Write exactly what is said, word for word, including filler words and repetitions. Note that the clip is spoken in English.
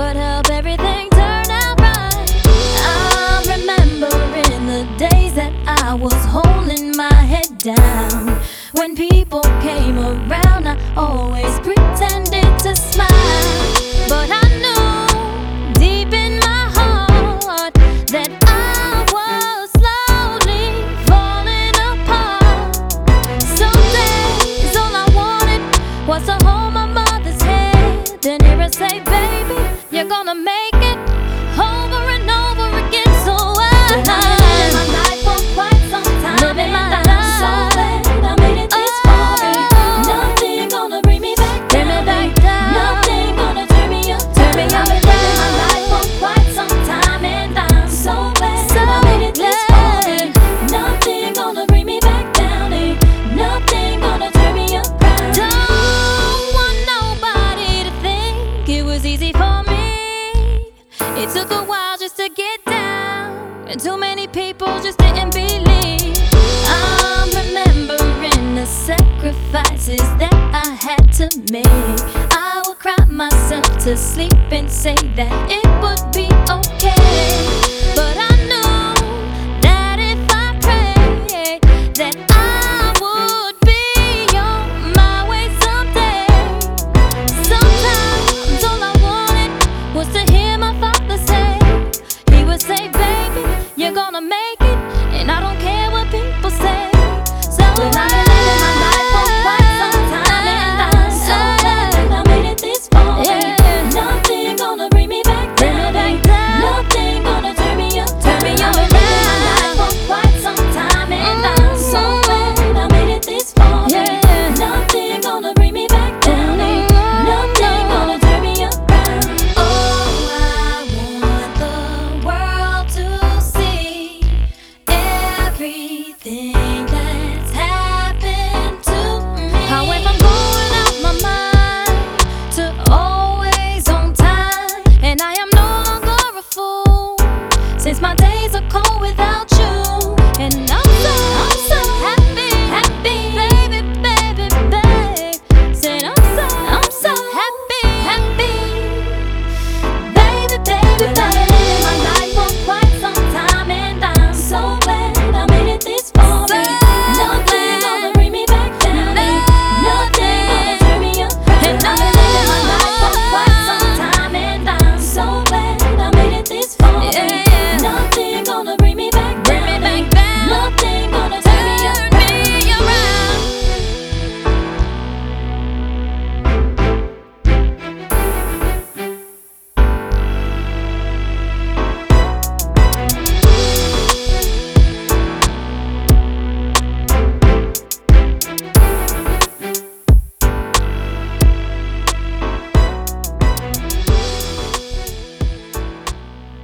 would help everything turn out right. I'm remembering the days that I was holding my head down. When people came around, I always pretended to smile, but I knew deep in my heart that I was slowly falling apart. Some days all I wanted was to hold my mother's head and hear her say, "Baby, you're gonna make it," over and over again. So I lived my life for quite some time, living my life so bad. I made it this far, nothing gonna bring me back down, nothing gonna turn me up, turn me up. I've been living my life for quite some time, and I'm so glad I made it this far. Nothing gonna bring me back down, ain't nothing gonna turn me up. Don't want nobody to think it was easy for me. It took a while just to get down, and too many people just didn't believe. I'm remembering the sacrifices that I had to make. I would cry myself to sleep and say that it would be okay.